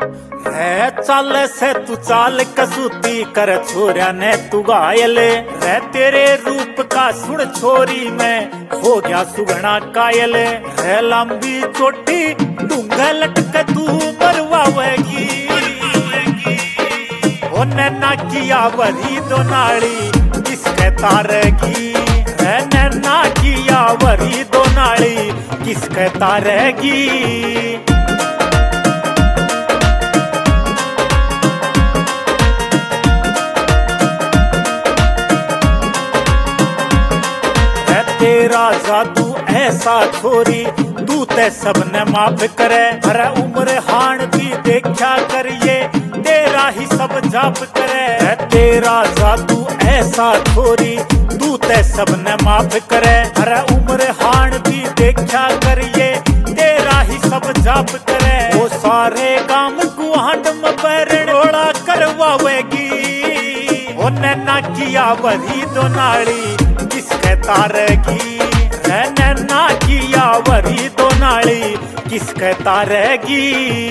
रे चाल से तू चाल कसूती कर छोरिया ने तू घायल रे तेरे रूप का सुन छोरी में हो गया सुगना कायल रे लंबी चोटी डूंगा लटक तू मरवावेगी नैना किया वरी दो नाड़ी किसके तारेगी रे नैना किया वरी दो नाड़ी किसके तारेगी। तेरा जादू ऐसा छोरी तू ते सबने माफ करे अरे उम्र हाण भी देखा करिए तेरा ही सब जाप करे तेरा जादू ऐसा छोरी तू ते सबने माफ करे अरे उम्र हाण भी देखा करिए तेरा ही सब जाप करे वो सारे काम गुहांड में बैरणोड़ा करवावेगी वो नैना किया वरी दो नाड़ी किसके तारेगी रे नैना किया वरी दो नाड़ी किसके तारेगी।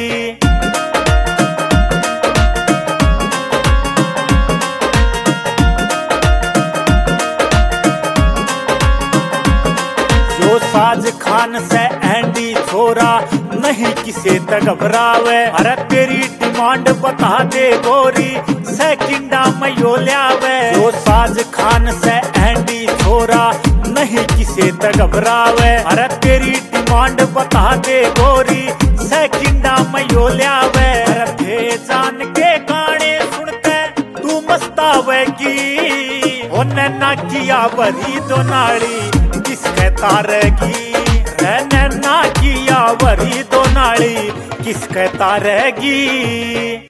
जो साज खान से एंडी छोरा नहीं किसे तक घबरावे अरे तेरी डिमांड बता दे गोरी सेकिंडा में यो ल्यावे जो साज खान से एंडी छोरा नहीं किसे तक घबरावे अरे तेरी डिमांड बता दे गोरी सेकिंडा में यो ल्यावे अरे थे जान के गाने सुनते तू मस्तावेगी ओ नैना किया वरी दो नाड़ी किसके तारेगी रे नैना किया वरी दो नाड़ी किसके तारेगी।